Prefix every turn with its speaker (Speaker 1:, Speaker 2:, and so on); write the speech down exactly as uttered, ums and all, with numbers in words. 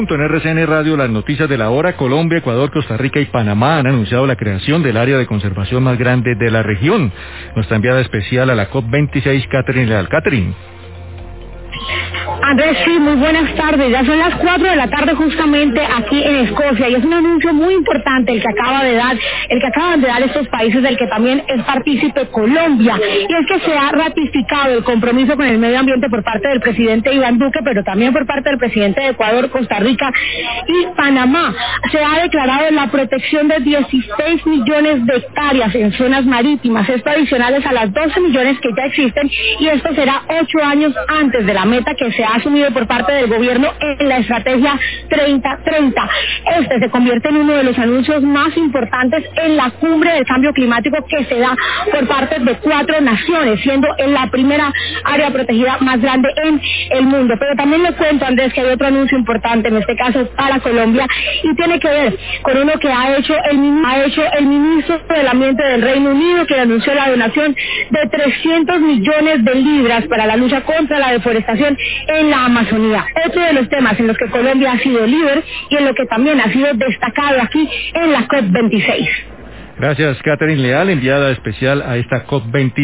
Speaker 1: En R C N Radio, las noticias de la hora. Colombia, Ecuador, Costa Rica y Panamá han anunciado la creación del área de conservación más grande de la región. Nuestra enviada especial a la COP veintiséis, Catherine Leal. Catherine.
Speaker 2: Andrés, sí, muy buenas tardes. Ya son las cuatro de la tarde justamente aquí en Escocia y es un anuncio muy importante el que acaba de dar, el que acaban de dar estos países del que también es partícipe Colombia, y es que se ha ratificado el compromiso con el medio ambiente por parte del presidente Iván Duque, pero también por parte del presidente de Ecuador, Costa Rica y Panamá. Se ha declarado la protección de dieciséis millones de hectáreas en zonas marítimas, esto adicionales a las doce millones que ya existen, y esto será ocho años antes de la meta que se ha asumido por parte del gobierno en la estrategia treinta treinta. Este se convierte en uno de los anuncios más importantes en la cumbre del cambio climático que se da por parte de cuatro naciones, siendo en la primera área protegida más grande en el mundo. Pero también le cuento, Andrés, que hay otro anuncio importante, en este caso para Colombia, y tiene que ver con uno que ha hecho el, ha hecho el ministro del Ambiente del Reino Unido, que anunció la donación de trescientos millones de libras para la lucha contra la deforestación en la Amazonía. Otro de los temas en los que Colombia ha sido líder y en lo que también ha sido destacado aquí en la COP veintiséis.
Speaker 1: Gracias, Catherine Leal, enviada especial a esta COP veintiséis.